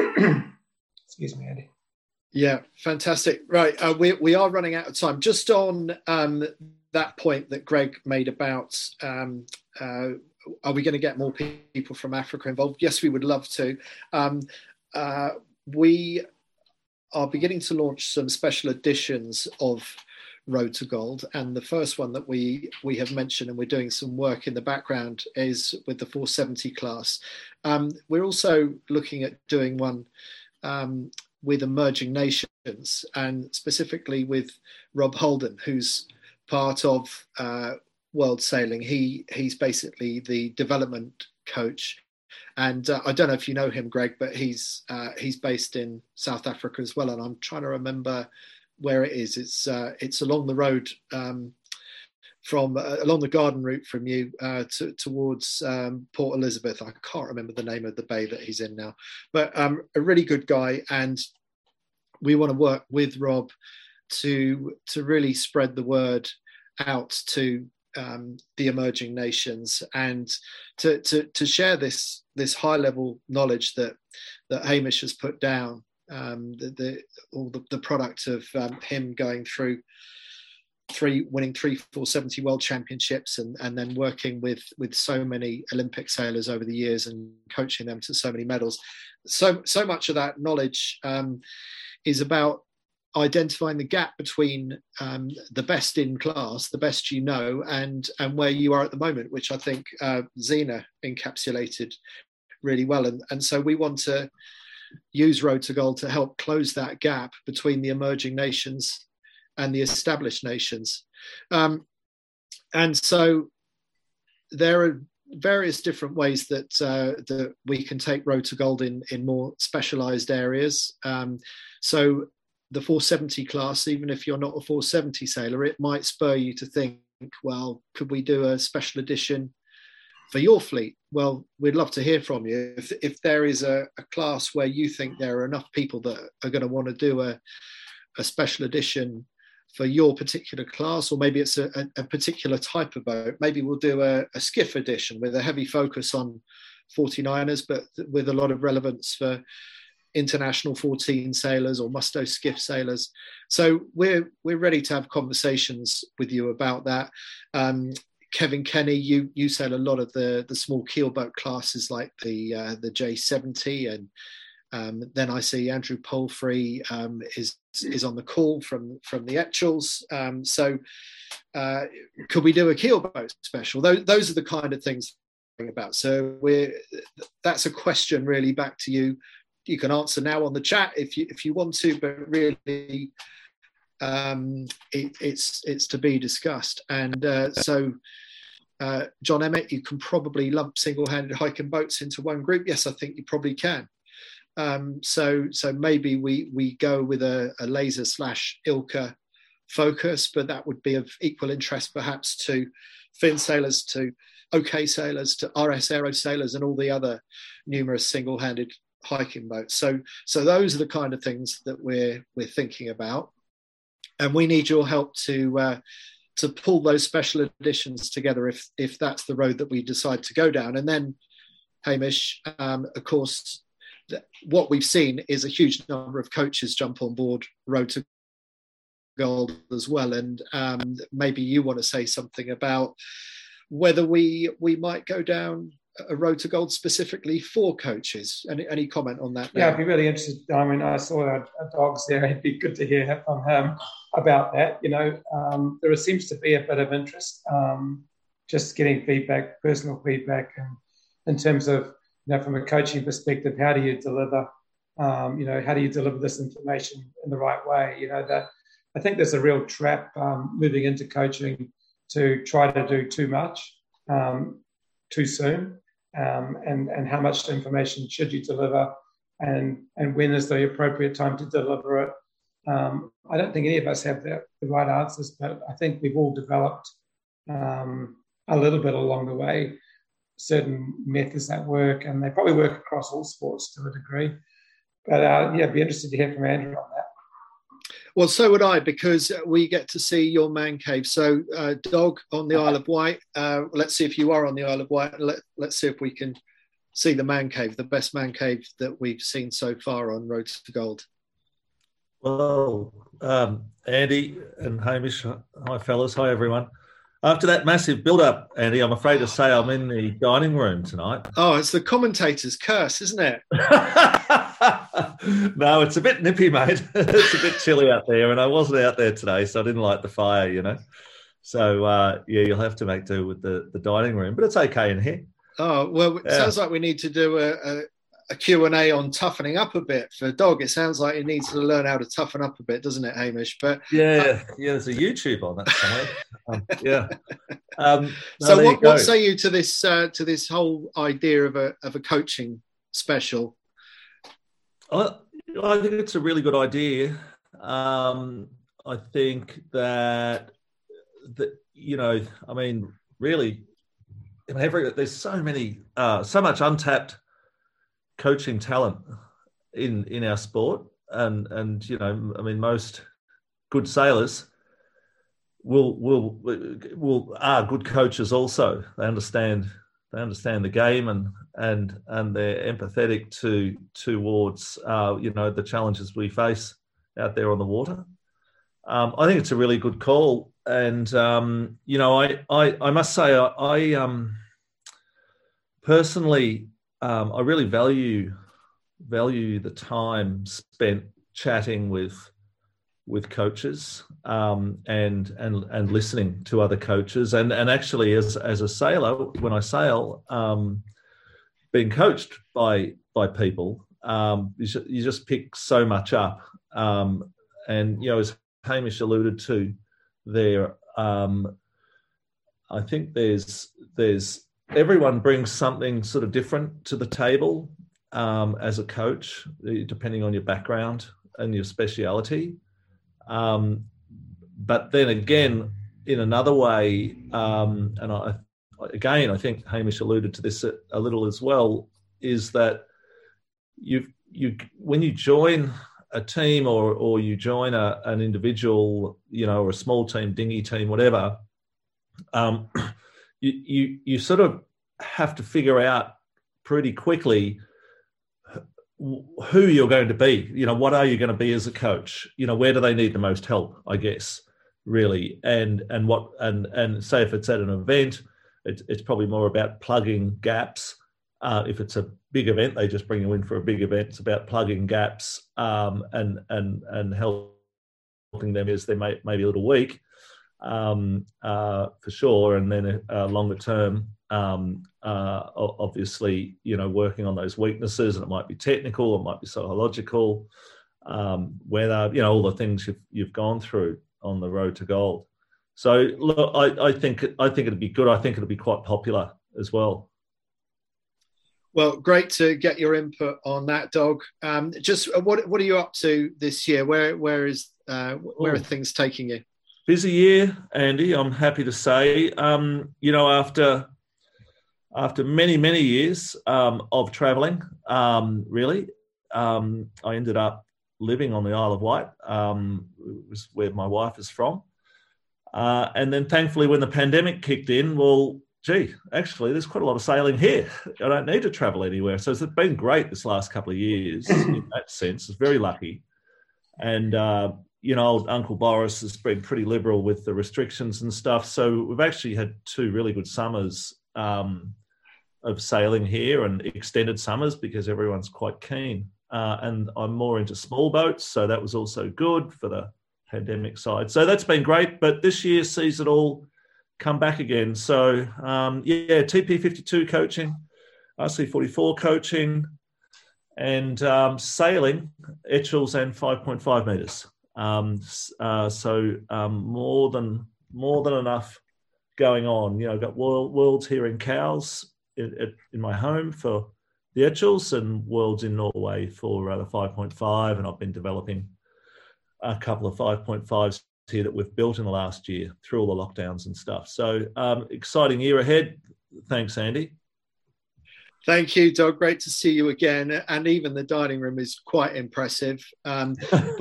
Excuse me, Andy. Yeah, fantastic. Right, we are running out of time. Just on that point that Greg made about are we going to get more people from Africa involved? Yes, we would love to. We are beginning to launch some special editions of Road to Gold, and the first one that we have mentioned, and we're doing some work in the background, is with the 470 class. We're also looking at doing one with emerging nations, and specifically with Rob Holden, who's part of World Sailing. He's basically the development coach, and I don't know if you know him, Greg, but he's based in South Africa as well. And I'm trying to remember where it is. It's along the road from along the Garden route from you towards Port Elizabeth. I can't remember the name of the bay that he's in now, but a really good guy, and we want to work with Rob to really spread the word out to the emerging nations, and to share this high level knowledge that Hamish has put down, the product of him going through winning 3 470 world championships, and then working with so many Olympic sailors over the years and coaching them to so many medals. So much of that knowledge is about identifying the gap between the best in class, the best and where you are at the moment, which I think Zena encapsulated really well. And so we want to use Road to Gold to help close that gap between the emerging nations and the established nations. And so there are various different ways that we can take Road to Gold in more specialized areas. So the 470 class, even if you're not a 470 sailor, it might spur you to think, well, could we do a special edition for your fleet? Well, we'd love to hear from you. If there is a class where you think there are enough people that are going to want to do a special edition for your particular class, or maybe it's a particular type of boat, maybe we'll do a skiff edition with a heavy focus on 49ers, but with a lot of relevance for international 14 sailors or Musto skiff sailors. So we're ready to have conversations with you about that. Kevin Kenny, you sail a lot of the small keelboat classes like the J70, and then I see Andrew Palfrey is on the call from the Etchells. So could we do a keelboat special? Those are the kind of things about. So that's a question really back to you. You can answer now on the chat if you want to, but really it's to be discussed. And so John Emmett, you can probably lump single-handed hiking boats into one group. Yes, I think you probably can. So maybe we go with a laser / Ilka focus, but that would be of equal interest perhaps to fin sailors, to OK sailors, to RS Aero sailors, and all the other numerous single-handed hiking boats. So those are the kind of things that we're thinking about, and we need your help to pull those special editions together if that's the road that we decide to go down. And then, Hamish, of course, what we've seen is a huge number of coaches jump on board Road to Gold as well. And maybe you want to say something about whether we might go down a Road to Gold specifically for coaches. Any comment on that? Yeah, I'd be really interested. I mean, I saw our dogs there. It'd be good to hear from him about that. There seems to be a bit of interest, just getting feedback, personal feedback, and in terms of, from a coaching perspective, how do you deliver, how do you deliver this information in the right way? I think there's a real trap moving into coaching to try to do too much too soon, and how much information should you deliver, and when is the appropriate time to deliver it. I don't think any of us have the right answers, but I think we've all developed a little bit along the way, certain methods that work, and they probably work across all sports to a degree. But I'd be interested to hear from Andrew on that. Well, so would I, because we get to see your man cave. So, Dog on the Isle of Wight. Let's see if you are on the Isle of Wight. Let's see if we can see the man cave, the best man cave that we've seen so far on Road to Gold. Well, Andy and Hamish, hi fellas, hi everyone. After that massive build-up, Andy, I'm afraid to say I'm in the dining room tonight. Oh, it's the commentator's curse, isn't it? No, it's a bit nippy, mate. It's a bit chilly out there, and I wasn't out there today, so I didn't light the fire, So, you'll have to make do with the dining room, but it's okay in here. Oh, well, it sounds like we need to do a Q&A on toughening up a bit for Dog. It sounds like he needs to learn how to toughen up a bit, doesn't it, Hamish? But there's a YouTube on that somewhere. So what say you to this whole idea of a coaching special? I think it's a really good idea. I think that really, there's so much untapped coaching talent in our sport, and most good sailors are good coaches also. They understand the game, and they're empathetic towards the challenges we face out there on the water. I think it's a really good call, and I must say I personally I really value the time spent chatting with coaches and listening to other coaches, and actually as a sailor, when I sail, being coached by people, you just pick so much up, and as Hamish alluded to there, I think there's everyone brings something sort of different to the table as a coach, depending on your background and your speciality. But then again, in another way, and I think Hamish alluded to this a little as well, is that when you join a team or you join an individual, or a small team, dinghy team, whatever, you sort of have to figure out pretty quickly who you're going to be. What are you going to be as a coach? Where do they need the most help, I guess, really? And say if it's at an event, it's probably more about plugging gaps. If it's a big event, they just bring you in for a big event. It's about plugging gaps and helping them as they maybe a little weak, for sure. And then longer term, obviously, working on those weaknesses, and it might be technical, it might be psychological, weather, all the things you've gone through on the Road to Gold. So look, I think it'd be good. I think it'll be quite popular as well. Well, great to get your input on that, Dog. Just what are you up to this year? Where are things taking you? Busy year, Andy. I'm happy to say. After many years of travelling, really, I ended up living on the Isle of Wight, was where my wife is from. And then thankfully when the pandemic kicked in, well, gee, actually there's quite a lot of sailing here. I don't need to travel anywhere. So it's been great this last couple of years in that sense. It's very lucky. And, old Uncle Boris has been pretty liberal with the restrictions and stuff. So we've actually had 2 really good summers of sailing here, and extended summers because everyone's quite keen. And I'm more into small boats, so that was also good for the pandemic side. So that's been great, but this year sees it all come back again. So, TP52 coaching, RC44 coaching, and sailing, Etchells and 5.5 metres. More than enough going on. I've got worlds here in Cowes in my home for the Etchells, and worlds in Norway for the 5.5, and I've been developing a couple of 5.5s here that we've built in the last year through all the lockdowns and stuff. So exciting year ahead. Thanks, Andy. Thank you, Doug. Great to see you again. And even the dining room is quite impressive. I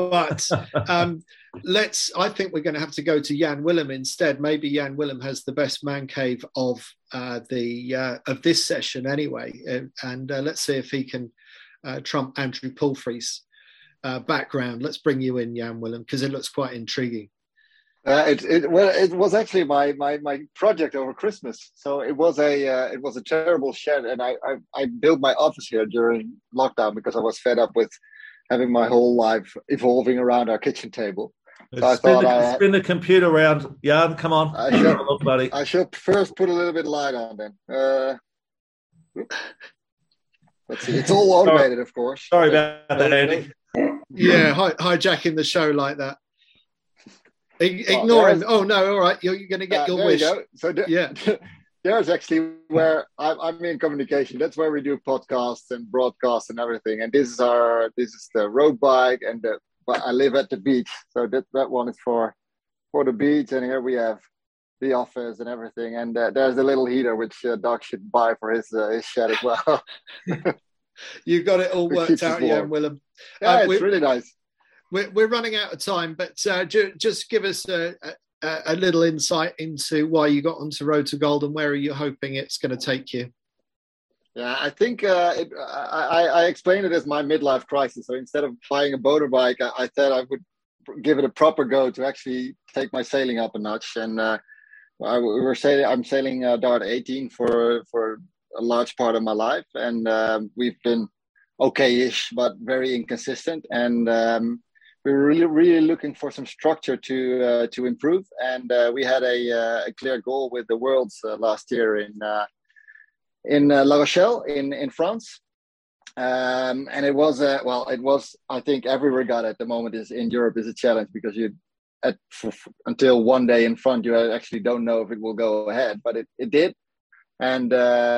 think we're going to have to go to Jan Willem instead. Maybe Jan Willem has the best man cave of this session anyway. And let's see if he can trump Andrew Palfrey's background. Let's bring you in, Jan Willem, because it looks quite intriguing. It was actually my project over Christmas. So it was a terrible shed, and I built my office here during lockdown because I was fed up with having my whole life evolving around our kitchen table. So spin the computer around. Jan, come on. Look, buddy. I should first put a little bit of light on then. Let's see. It's all automated, of course. Sorry about that, Andy. Yeah, hijacking the show like that. Ignore him. Oh no! All right, you're going to get your wish. You go. So there's actually where I'm in communication. That's where we do podcasts and broadcasts and everything. And this is the road bike, and I live at the beach, so that one is for the beach. And here we have the office and everything. And there's the little heater which Doug should buy for his shed as well. You got it all worked out, Jan Willem. Yeah, it's really nice. We're running out of time, but just give us a little insight into why you got onto Road to Gold and where are you hoping it's going to take you? Yeah, I think I explained it as my midlife crisis. So instead of buying a motorbike, I said I would give it a proper go to actually take my sailing up a notch. And I'm sailing Dart 18 for a large part of my life, and we've been okay-ish, but very inconsistent. And we were really looking for some structure to improve, and we had a clear goal with the Worlds last year in La Rochelle in France, and it was I think every regatta at the moment in Europe is a challenge because until one day in front you actually don't know if it will go ahead, but it did, and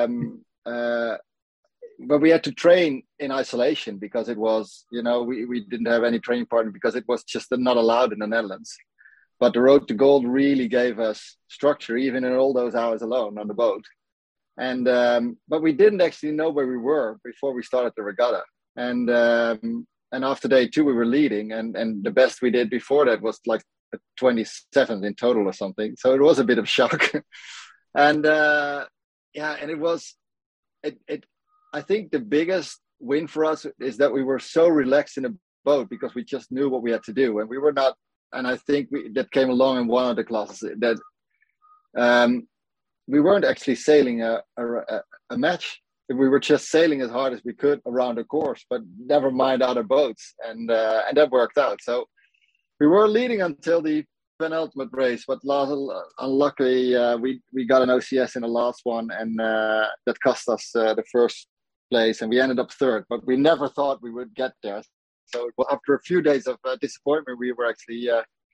but we had to train in isolation because it was, we didn't have any training partner because it was just not allowed in the Netherlands. But the Road to Gold really gave us structure, even in all those hours alone on the boat. And but we didn't actually know where we were before we started the regatta. And after day 2, we were leading, and the best we did before that was like 27th in total or something. So it was a bit of shock. And and it was I think the biggest win for us is that we were so relaxed in the boat because we just knew what we had to do, and we were not. And I think that came along in one of the classes that we weren't actually sailing a match. We were just sailing as hard as we could around the course, but never mind other boats, and that worked out. So we were leading until the penultimate race, but unluckily we got an OCS in the last one, and that cost us the first place, and we ended up third, but we never thought we would get there. So after a few days of disappointment, we were actually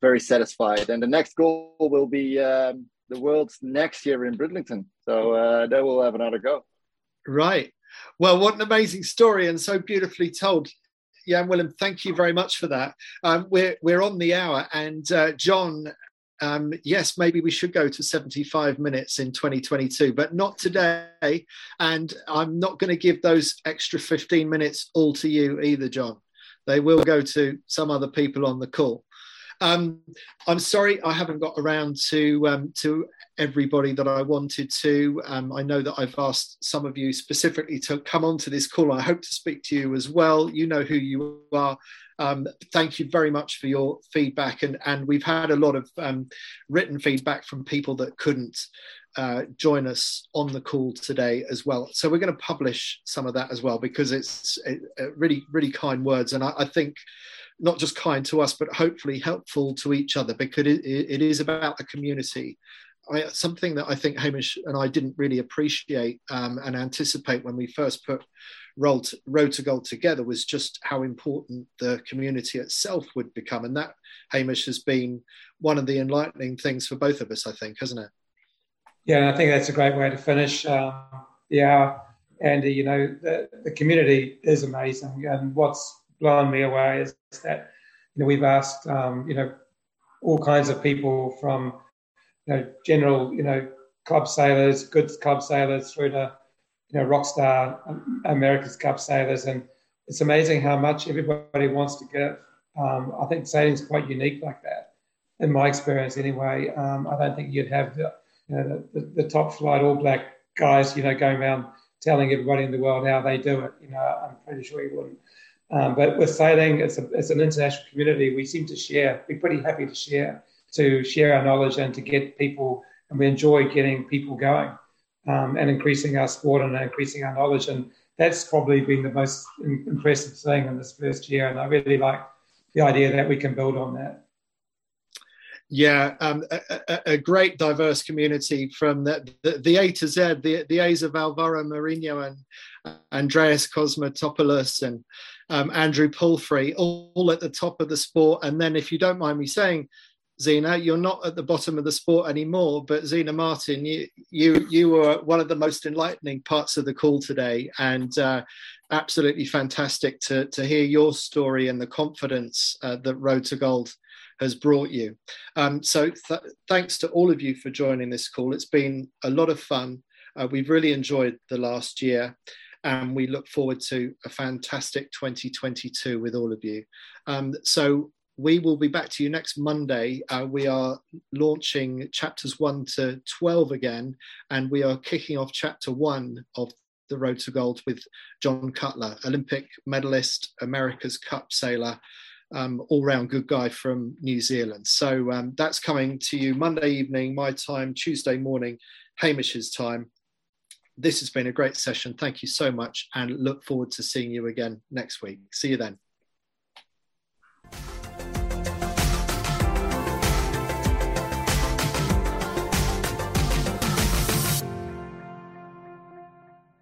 very satisfied. And the next goal will be the Worlds next year in Bridlington. So then we'll have another go. Right. Well, what an amazing story, and so beautifully told. Jan Willem, thank you very much for that. We're on the hour, and John, yes, maybe we should go to 75 minutes in 2022, but not today. And I'm not going to give those extra 15 minutes all to you either, John. They will go to some other people on the call. I'm sorry I haven't got around to everybody that I wanted to. I know that I've asked some of you specifically to come onto this call. I hope to speak to you as well. You know who you are. Thank you very much for your feedback. And we've had a lot of written feedback from people that couldn't join us on the call today as well. So we're going to publish some of that as well, because it's really, really kind words. And I think not just kind to us, but hopefully helpful to each other, because it is about a community. Something that I think Hamish and I didn't really appreciate and anticipate when we first put Road to Gold together was just how important the community itself would become. And that, Hamish, has been one of the enlightening things for both of us, I think, hasn't it? Yeah, and I think that's a great way to finish the hour. Andy, you know, the community is amazing. And what's blown me away is that, you know, we've asked, you know, all kinds of people from, you know, general, you know, club sailors, good club sailors, through to, you know, Rockstar America's Cup sailors. And it's amazing how much everybody wants to give. I think sailing's quite unique like that, in my experience anyway. I don't think you'd have the top flight All Black guys, you know, going around telling everybody in the world how they do it. You know, I'm pretty sure you wouldn't. But with sailing, it's an international community. We seem to share. We're pretty happy to share our knowledge and to get people, and we enjoy getting people going and increasing our sport and increasing our knowledge. And that's probably been the most impressive thing in this first year. And I really like the idea that we can build on that. Yeah, a great diverse community from the A to Z, the A's of Alvaro Marinho and Andreas Cosmatopoulos and Andrew Palfrey, all at the top of the sport. And then, if you don't mind me saying, Zena, you're not at the bottom of the sport anymore, but Zena Martin, you were one of the most enlightening parts of the call today, and absolutely fantastic to hear your story and the confidence that Road to Gold has brought you. So thanks to all of you for joining this call. It's been a lot of fun. We've really enjoyed the last year, and we look forward to a fantastic 2022 with all of you. So we will be back to you next Monday. We are launching chapters 1 to 12 again, and we are kicking off chapter 1 of the Road to Gold with John Cutler, Olympic medalist, America's Cup sailor, all-round good guy from New Zealand. So that's coming to you Monday evening, my time, Tuesday morning, Hamish's time. This has been a great session. Thank you so much, and look forward to seeing you again next week. See you then.